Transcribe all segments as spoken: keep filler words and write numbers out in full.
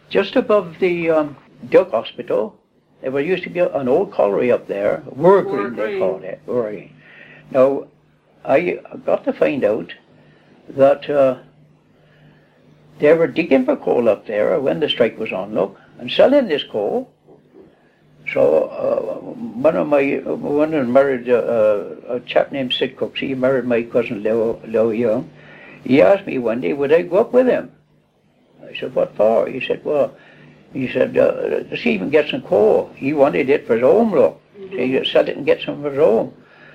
just above the um, Duck Hospital, there was used to be an old colliery up there, Worgreen they called it, Worgreen. Now, I got to find out that uh, they were digging for coal up there when the strike was on, look, and selling this coal. So uh, one of my, one of them married uh, a chap named Sid Cooks. He married my cousin Leo, Leo Young. He asked me one day, would I go up with him? I said, what for? He said, well, he said, uh, let's even get some coal. He wanted it for his own, look. Mm-hmm. So he sell it and get some for his own.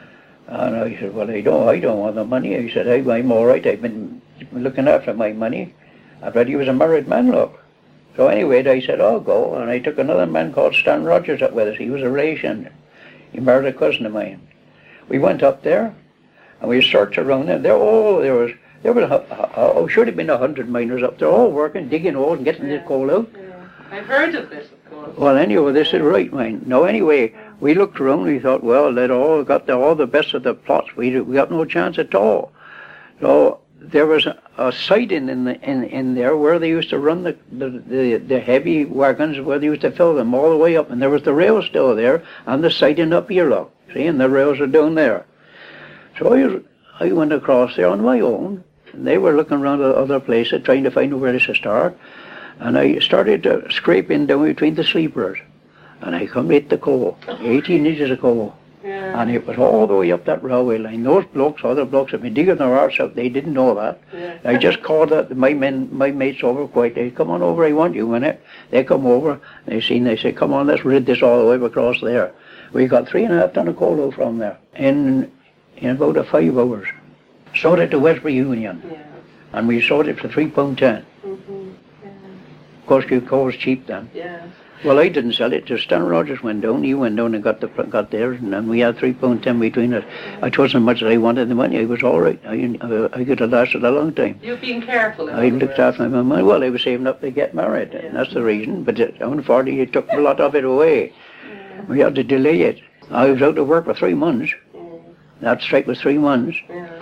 And I said, well, I don't, I don't want the money. He said, I, I'm all right. I've been looking after my money. I thought he was a married man, look. So anyway, I said, I'll go. And I took another man called Stan Rogers up with us. He was a relation. He married a cousin of mine. We went up there, and we searched around there. There, oh, there was, there was, oh, should have been a hundred miners up there, all working, digging holes and getting yeah. the coal out. Yeah. I've heard of this, of course. Well, anyway, this is right, mine. No, anyway, we looked around. We thought, well, they all got the, all the best of the plots. We we got no chance at all. So there was a, a siding in the in in there where they used to run the, the the the heavy wagons, where they used to fill them all the way up, and there was the rail still there, and the siding up here, look. See, and the rails are down there. So I I went across there on my own, and they were looking around at other places, trying to find where this to start. And I started uh, scraping down between the sleepers, and I come hit the coal, eighteen inches of coal. Yeah. And it was all the way up that railway line. Those blokes, other blokes, had been digging their arse out. They didn't know that. Yeah. I just called that, my men, my mates over quite. They come on over, I want you in it. They come over, they seen, they say, come on, let's rid this all the way across there. We got three and a half ton of coal out from there in in about a five hours. Sold it to Westbury Union. Yeah. And we sold it for three pound ten. Mm-hmm. Yeah. Of course, your coal's cheap then. Yeah. Well, I didn't sell it. Just Stan Rogers went down. He went down and got the got theirs, and then we had three pound ten between us. It wasn't much that I wanted the money. I was all right. I uh, I could have lasted a long time. You're being careful. I looked after my money. Well, I was saving up to get married. Yeah. And that's the reason. But it, unfortunately, it took a lot of it away. Yeah. We had to delay it. I was out of work for three months. Yeah. That strike was three months. Yeah.